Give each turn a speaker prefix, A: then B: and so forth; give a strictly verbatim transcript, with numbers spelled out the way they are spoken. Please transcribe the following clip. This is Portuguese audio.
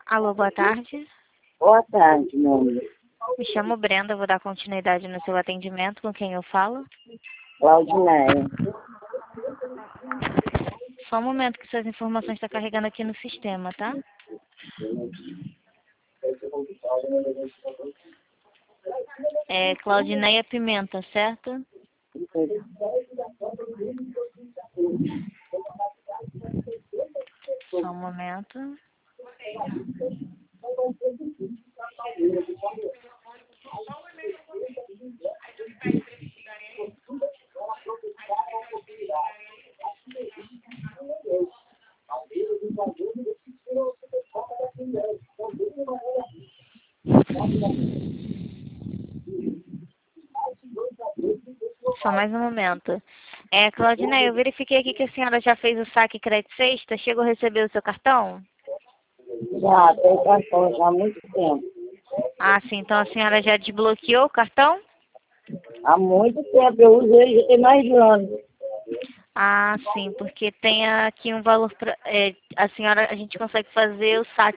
A: Alô, boa tarde.
B: Boa tarde, meu amigo.
A: Me chamo Brenda, vou dar continuidade no seu atendimento. Com quem eu falo?
B: Claudineia.
A: Só um momento que suas informações estão carregando aqui no sistema, tá? É Claudineia Pimenta, certo? Só um momento. Só mais um momento. É, Claudineia, eu verifiquei aqui que a senhora já fez o saque crédito sexta. Chegou a receber o seu cartão?
B: Já, tem cartão já há muito tempo.
A: Ah, sim. Então a senhora já desbloqueou o cartão?
B: Há muito tempo, eu usei, já tem mais de ano.
A: Ah, sim, porque tem aqui um valor pra, é, a senhora, a gente consegue fazer o saque